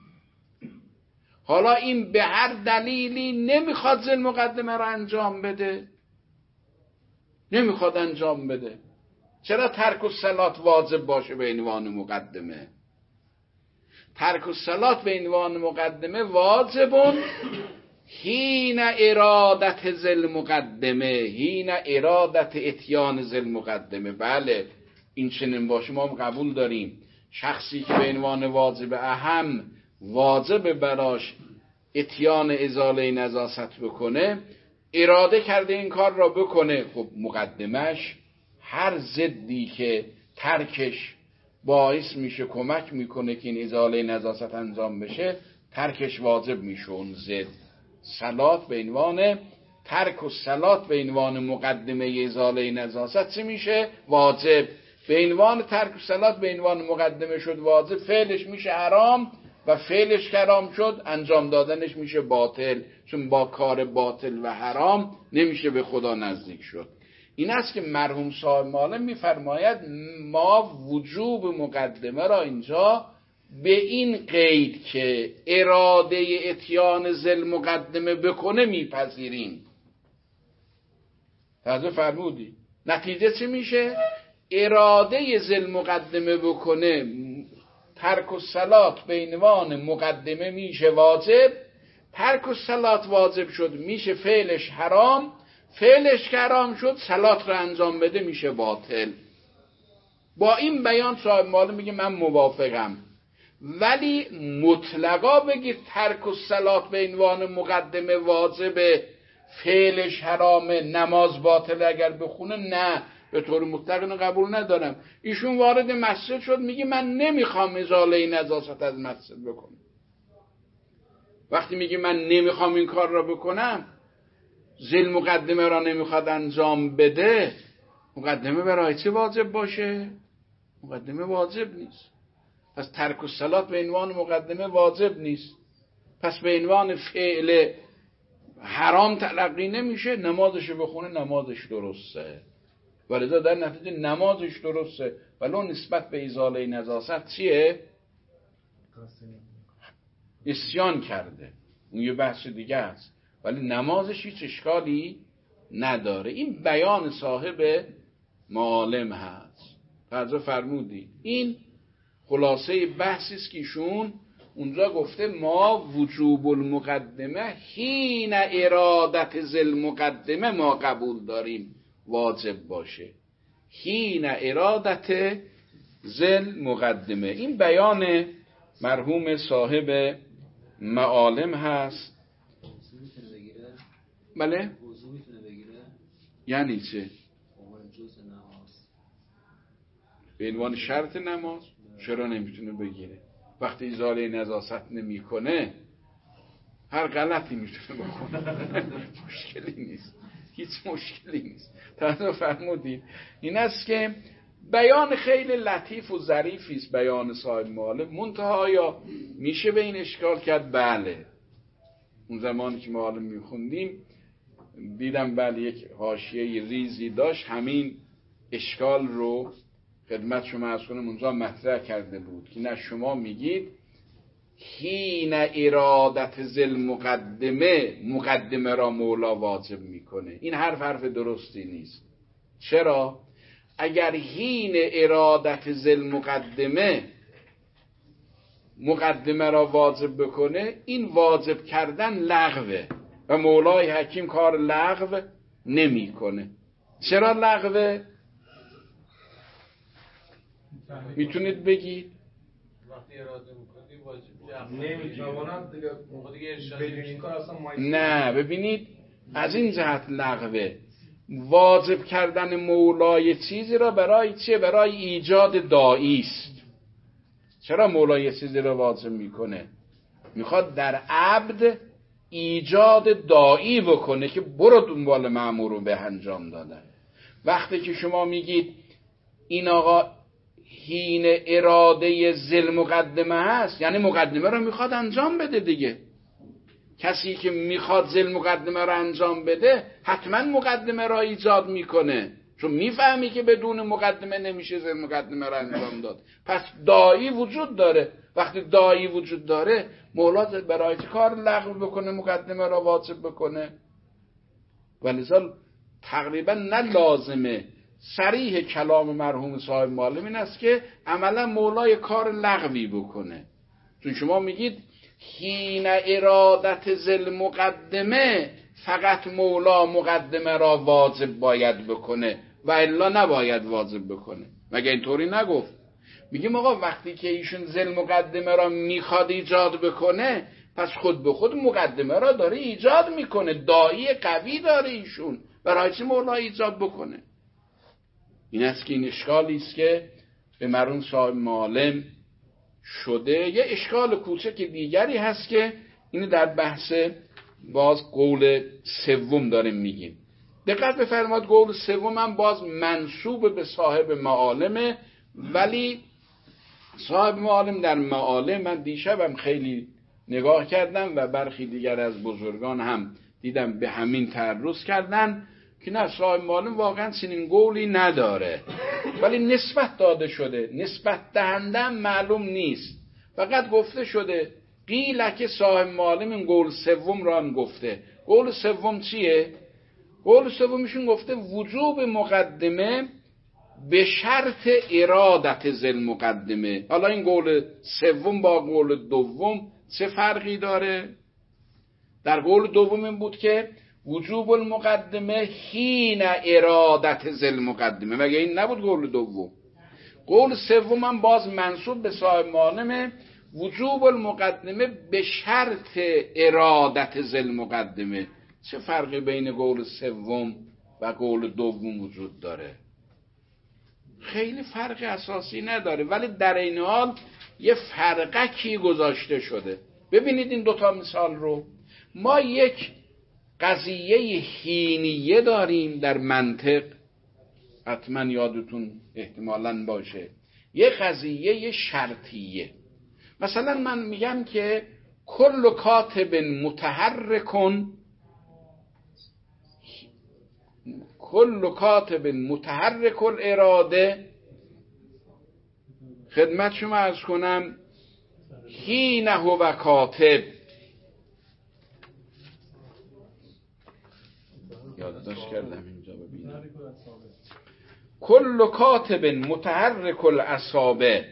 حالا این به هر دلیلی نمیخواد ذل مقدمه را انجام بده، نمیخواد انجام بده، چرا ترک الصلات واجب باشه به عنوان مقدمه؟ ترک الصلات به عنوان مقدمه واجبون حین ارادت ذل مقدمه، حین ارادت اتیان ذل مقدمه. بله این چنین باشه ما قبول داریم. شخصی که به عنوان واجب اهم واجب براش اتیان ازاله نجاست بکنه، اراده کرده این کار را بکنه، خب مقدمش هر ضدی که ترکش باعث میشه کمک میکنه که این ازاله نجاست انجام بشه، ترکش واجب میشه. اون ضد صلات به عنوان ترک و صلات به عنوان مقدمه ازاله نجاست چه میشه؟ واجب. به عنوان ترک و صلات به عنوان مقدمه شد واجب، فعلش میشه حرام و فعلش حرام شد، انجام دادنش میشه باطل، چون با کار باطل و حرام نمیشه به خدا نزدیک شد. این است که مرحوم صاحب معالم میفرماید ما وجوب مقدمه را اینجا به این قید که اراده اتیان ذل مقدمه بکنه میپذیریم. توجه فرمودی؟ نتیجه چی میشه؟ اراده ذل مقدمه بکنه، ترک الصلات به عنوان مقدمه میشه واجب، ترک الصلات واجب شد میشه فعلش حرام، فعلش که حرام شد صلات رو انجام بده میشه باطل. با این بیان صاحب معالم میگه من موافقم، ولی مطلقا بگید ترک الصلات به عنوان مقدمه واجب، فعلش حرامه، نماز باطل اگر بخونه، نه، به طور مطلق اینو قبول ندارم. ایشون وارد مسجد شد میگه من نمیخوام ازاله نجاست از مسجد بکنم. وقتی میگه من نمیخوام این کار را بکنم، ذیل مقدمه را نمیخواد انجام بده، مقدمه برای چه واجب باشه؟ مقدمه واجب نیست. پس ترک الصلات به عنوان مقدمه واجب نیست، پس به عنوان فعل حرام تلقی نمیشه. نمازش بخونه، نمازش درسته، ولذا در نتیجه نمازش درسته، ولو نسبت به ازاله نجاست چیه؟ عصیان کرده، اون یه بحث دیگه است، ولی نمازش هیچ اشکالی نداره. این بیان صاحب معالم هست. توجه فرمودید؟ این خلاصه بحثی است که ایشون اونجا گفته ما وجوب المقدمه حین ارادت ذل مقدمه ما قبول داریم واجب باشه، حین ارادت ذل مقدمه. این بیان مرحوم صاحب معالم هست. بله؟ یعنی چه؟ به عنوان شرط نماز چرا نمیتونه بگیره؟ وقتی ازاله نجاست نمیکنه هر غلطی میتونه بکنه. مشکلی نیست، هیچ مشکلی نیست. توجه فرمودید؟ این است که بیان خیلی لطیف و ظریفی است بیان صاحب معالم. منتها یا میشه به این اشکال کرد؟ بله. اون زمانی که معالم میخوندیم دیدم بله یک حاشیه ریزی داشت، همین اشکال رو خدمت شما از کنم اونجا مطرح کرده بود که نه شما میگید حین ارادت ذل مقدمه مقدمه را مولا واجب میکنه. این حرف درستی نیست. چرا؟ اگر حین ارادت ذل مقدمه مقدمه را واجب بکنه، این واجب کردن لغوه و مولای حکیم کار لغو نمیکنه. چرا لغوه؟ میتونید بگید؟ وقتی اراده میکنی واجب نمیتونم دیگه این کار اصلا نه ببینید، از این جهت لغوه. واجب کردن مولای چیزی را برای چیه؟ برای ایجاد داعی است. چرا مولای چیزی را واجب میکنه؟ میخواد در عبد ایجاد داعی بکنه که برو دنبال مأمور رو به انجام دادن. وقتی که شما میگید این آقا حین اراده ذل مقدمه هست، یعنی مقدمه رو میخواد انجام بده دیگه. کسی که میخواد ذل مقدمه رو انجام بده حتما مقدمه را ایجاد میکنه، چون میفهمی که بدون مقدمه نمیشه ذل مقدمه رو انجام داد. پس داعی وجود داره. وقتی داعی وجود داره، مولا برای چه کار لغو بکنه مقدمه را واجب بکنه؟ ولذا تقریبا نه لازمه، صریح کلام مرحوم صاحب معالم این است که عملا مولای کار لغوی بکنه. چون شما میگید حین ارادت ذل مقدمه فقط مولا مقدمه را واجب باید بکنه و الا نباید واجب بکنه. مگه اینطوری نگفت؟ میگیم آقا وقتی که ایشون ذل مقدمه را میخواد ایجاد بکنه، پس خود به خود مقدمه را داره ایجاد میکنه، داعی قوی داره ایشون، برای چی مولا ایجاد بکنه؟ این است که این اشکالی است که به مرحوم صاحب معالم شده. یه اشکال کوچک دیگری هست که این در بحث باز قول سوم داریم میگیم. دقت بفرمایید، قول سوم هم باز منسوب به صاحب معالمه، ولی صاحب معالم در معالم من دیشبم خیلی نگاه کردم و برخی دیگر از بزرگان هم دیدم به همین تعرض کردن که نه، صاحب معالم واقعا چنین قولی نداره، ولی نسبت داده شده. نسبت دهنده معلوم نیست، فقط گفته شده قیل که صاحب معالم این قول سوم را هم گفته. قول سوم چیه؟ قول سومشون گفته وجوب مقدمه به شرط ارادت ذل مقدمه. حالا این قول سوم با قول دوم چه فرقی داره؟ در قول دوم این بود که وجوب المقدمه حین ارادت ذل مقدمه، مگه این نبود قول دوم؟ قول سوم هم باز منسوب به صاحب معالمه، وجوب المقدمه به شرط ارادت ذل مقدمه. چه فرقی بین قول سوم و قول دوم وجود داره؟ خیلی فرق اساسی نداره، ولی در این حال یه فرقکی گذاشته شده. ببینید این دوتا مثال رو. ما یک قضیه حینیه داریم در منطق، حتما یادتون احتمالاً باشه، یه قضیه شرطیه. مثلا من میگم که کل کاتب متحرک الاراده، خدمت شما عرض کنم حین هو کاتب. یادداشت کردم اینجا ببینم. کل کاتب متحرک الاصابع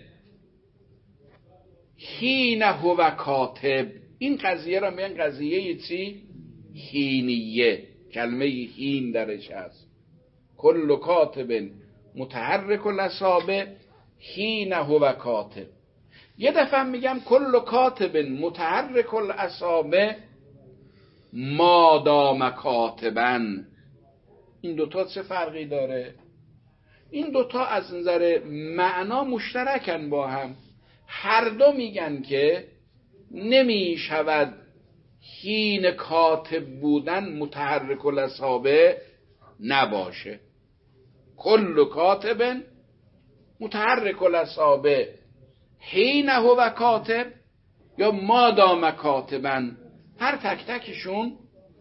حین هو کاتب. این قضیه را میگن قضیه چی؟ حینیه. کلمه حین درش هست. کل کاتب متحرک الاصابع حین هو کاتب. یه دفعه میگم کل کاتب متحرک الاصابع ما دام کاتبا. این دوتا چه فرقی داره؟ این دوتا از نظر معنا مشترکن با هم. هر دو میگن که نمی شود حین کاتب بودن متحرک الاصابع نباشه. کل کاتب متحرک الاصابع حین هو کاتب یا ما دام کاتبا. هر تک تکشون،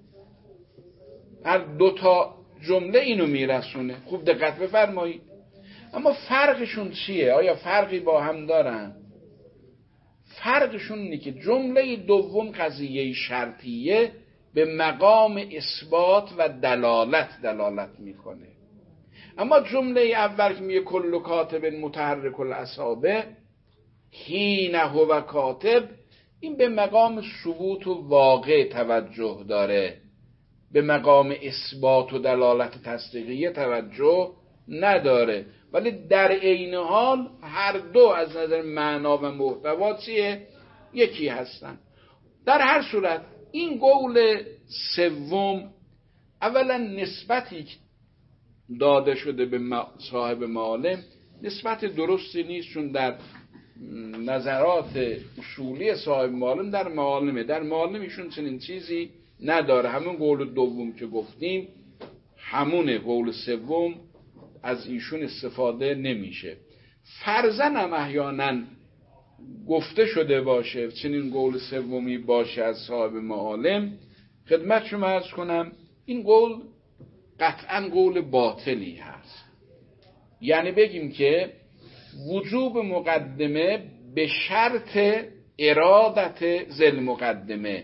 هر دوتا جمله اینو میرسونه. خوب دقت بفرمایید. اما فرقشون چیه؟ آیا فرقی با هم دارن؟ فرقشون اینه که جمله دوم قضیه شرطیه به مقام اثبات و دلالت میکنه. اما جمله اول که میگه کل کاتب متحرک الاصابع حین هو کاتب، این به مقام ثبوت و واقع توجه داره، به مقام اثبات و دلالت تصدیقیه توجه نداره. ولی در عین حال هر دو از نظر معنا و محتوا چیه؟ یکی هستن. در هر صورت این قول سوم اولا نسبتی داده شده به صاحب معالم نسبت درستی نیست، چون در نظرات اصولی صاحب معالم در معالم ایشون چنین چیزی نداره. همون قول دوم که گفتیم همونه، قول سوم از ایشون استفاده نمیشه. فرضاً هم احیانا گفته شده باشه چنین قول سومی باشه از صاحب معالم، خدمت شما عرض کنم این قول قطعاً قول باطلی هست. یعنی بگیم که وجوب مقدمه به شرط ارادت ذل مقدمه،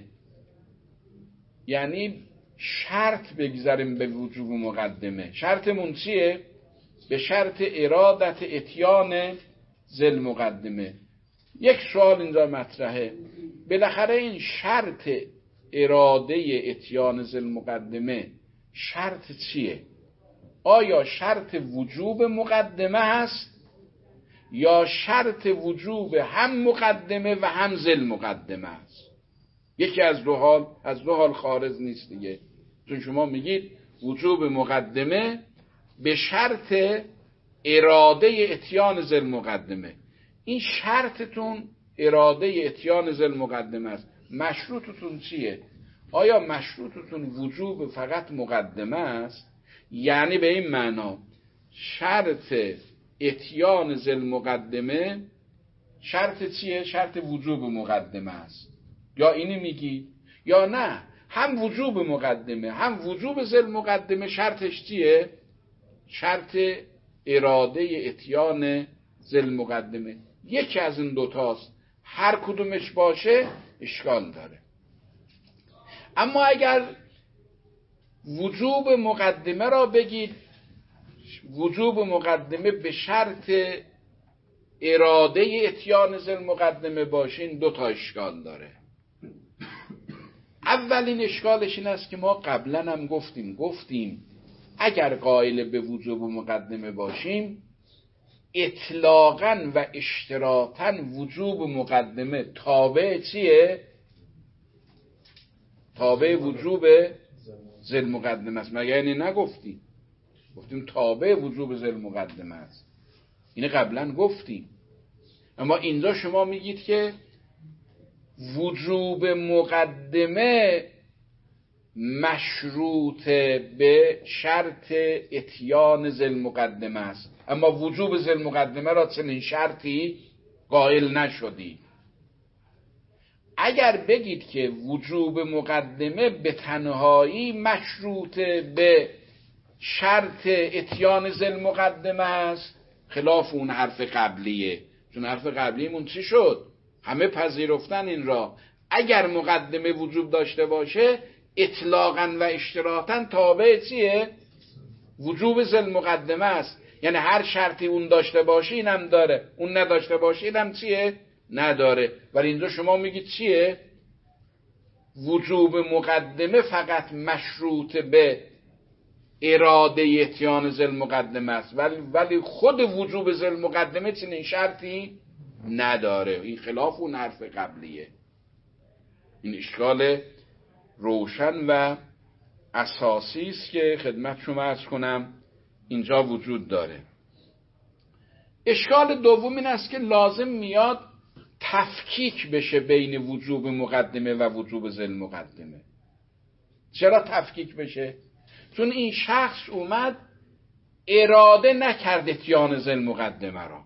یعنی شرط بگذاریم به وجوب مقدمه. شرطمون چیه؟ به شرط ارادت اتیان ذل مقدمه. یک سوال اینجا مطرحه، بالاخره این شرط اراده اتیان ذل مقدمه شرط چیه؟ آیا شرط وجوب مقدمه هست یا شرط وجوب هم مقدمه و هم ذل مقدمه است؟ یکی از دو حال خارج نیست دیگه. چون شما میگید وجوب مقدمه به شرط اراده اتیان ذل مقدمه. این شرطتون اراده اتیان ذل مقدمه است. مشروطتون چیه؟ آیا مشروطتون وجوب فقط مقدمه است؟ یعنی به این معنا شرط اتیان ذل مقدمه شرط چیه؟ شرط وجوب مقدمه است. یا اینی میگی یا نه هم وجوب مقدمه هم وجوب ذل مقدمه شرطش چیه؟ شرط اراده اتیان ذل مقدمه. یکی از این دوتاست، هر کدومش باشه اشکال داره. اما اگر وجوب مقدمه را بگید وجوب مقدمه به شرط اراده اتیان ذل مقدمه باشه، این دوتا اشکال داره. اولین اشکالش این است که ما قبلا هم گفتیم اگر قائل به وجوب مقدمه باشیم اطلاقاً و اشتراطاً وجوب مقدمه تابع چیه؟ تابع وجوب ذل مقدمه است. مگر اینی نگفتیم؟ گفتیم تابع وجوب ذل مقدمه است. اینه قبلا گفتیم. اما اینجا شما میگید که وجوب مقدمه مشروط به شرط اتیان ذی المقدمه است، اما وجوب ذی المقدمه را چنین شرطی قائل نشدی. اگر بگید که وجوب مقدمه به تنهایی مشروط به شرط اتیان ذی المقدمه است، خلاف اون حرف قبلیه. چون حرف قبلیمون چی شد؟ همه پذیرفتن این را، اگر مقدمه وجوب داشته باشه اطلاقاً و اشتراطاً تابع چیه؟ وجوب ذی المقدمه است. یعنی هر شرطی اون داشته باشه اینم داره، اون نداشته باشه اینم چیه؟ نداره. ولی اینجا شما میگید چیه؟ وجوب مقدمه فقط مشروط به اراده اتیان ذی المقدمه است، ولی خود وجوب ذی المقدمه چنین شرطی نداره. این خلاف اون حرف قبلیه. این اشکال روشن و اساسی است که خدمت شما عرض کنم اینجا وجود داره. اشکال دوم این است که لازم میاد تفکیک بشه بین وجوب مقدمه و وجوب ذی المقدمه. چرا تفکیک بشه؟ چون این شخص اومد اراده نکرد اتیان ذی المقدمه را.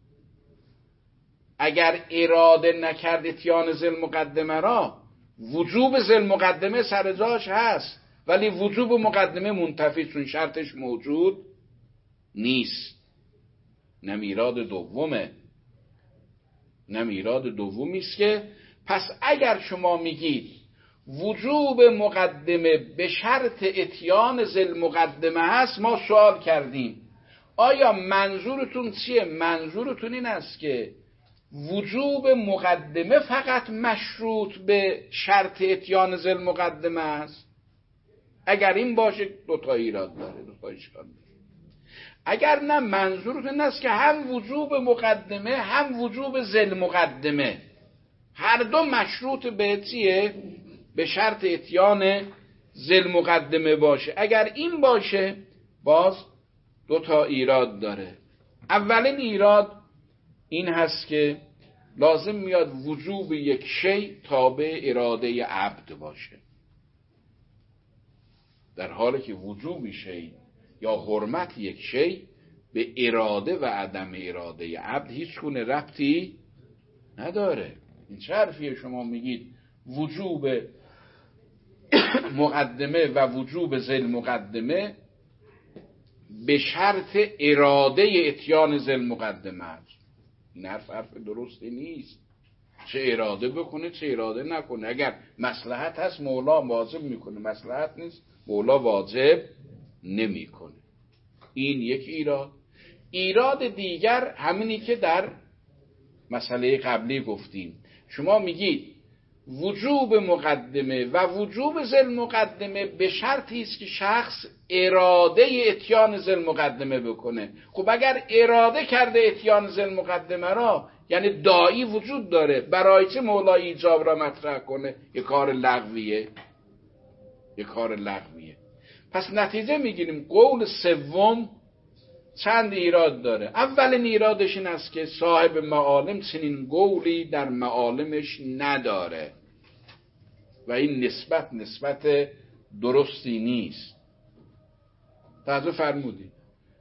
اگر اراده نکرد اتیان ذی المقدمه را، وجوب ذی المقدمه سر جاش هست، ولی وجوب مقدمه منتفی، چون شرطش موجود نیست. نم ایراد دومه، نم ایراد دومی است که پس اگر شما میگید وجوب مقدمه به شرط اتیان ذی المقدمه هست، ما سوال کردیم آیا منظورتون چیه؟ منظورتون این است که وجوب مقدمه فقط مشروط به شرط اتیان ذی المقدمه است؟ اگر این باشه دو تا ایراد داره، دو تا اشکال داره. اگر نه، منظورتون این است که هم وجوب مقدمه هم وجوب ذی المقدمه هر دو مشروط به چیه؟ به شرط اتیان ذی المقدمه باشه. اگر این باشه باز دو تا ایراد داره. اولین ایراد این هست که لازم میاد وجوب یک شی تابع اراده عبد باشه، در حالی که وجوب شی یا حرمت یک شی به اراده و عدم اراده عبد هیچ گونه ربطی نداره. این چه حرفیه شما میگید وجوب مقدمه و وجوب ذی المقدمه به شرط اراده اتیان ذی المقدمه است؟ این حرف درستی نیست. چه اراده بکنه چه اراده نکنه. اگر مصلحت هست مولا واجب میکنه، مصلحت نیست مولا واجب نمیکنه. این یک ایراد. ایراد دیگر همینی که در مسئله قبلی گفتیم. شما میگید وجوب مقدمه و وجوب ذی المقدمه به شرطی است که شخص اراده اتیان ذی المقدمه بکنه. خب اگر اراده کرده اتیان ذی المقدمه را، یعنی داعی وجود داره، برای چه مولا ایجاب را مطرح کنه؟ یک کار لغویه، یک کار لغویه. پس نتیجه میگیریم قول سوم چند ایراد داره. اولین ایرادش این است که صاحب معالم چنین قولی در معالمش نداره و این نسبت درستی نیست. توجه فرمودید.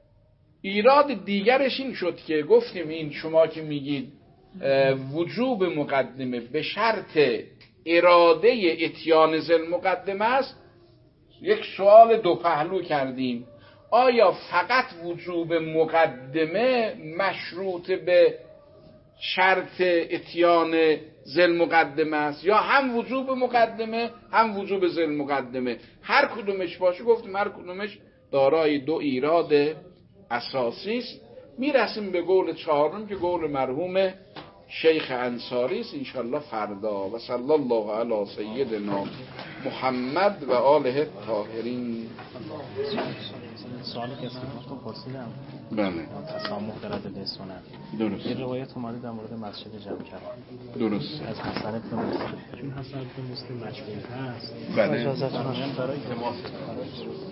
ایراد دیگرش این شد که گفتیم این شما که میگید وجوب مقدمه به شرط اراده اتیان ذی المقدمه است، یک سوال دو پهلو کردیم. آیا فقط وجوب مقدمه مشروط به شرط اتیان ذی المقدمه است، یا هم وجوب مقدمه هم وجوب ذی المقدمه؟ هر کدومش باشه گفتیم هر کدومش دارای دو ایراد اساسی است. میرسیم به قول چهارم که قول مرحوم شیخ انصاری است انشالله فردا. و صلی الله علی سیدنا محمد و آله الطاهرین. سوالی که از خدمتتون پرسیدم، بله، تسامح در عدد سنن. درست. این روایت اومده در مورد مسجد جمع کردن. درست. از حسن بن مسلم. چون حسن بن مسلم مجهول هست. بله. اجازه برای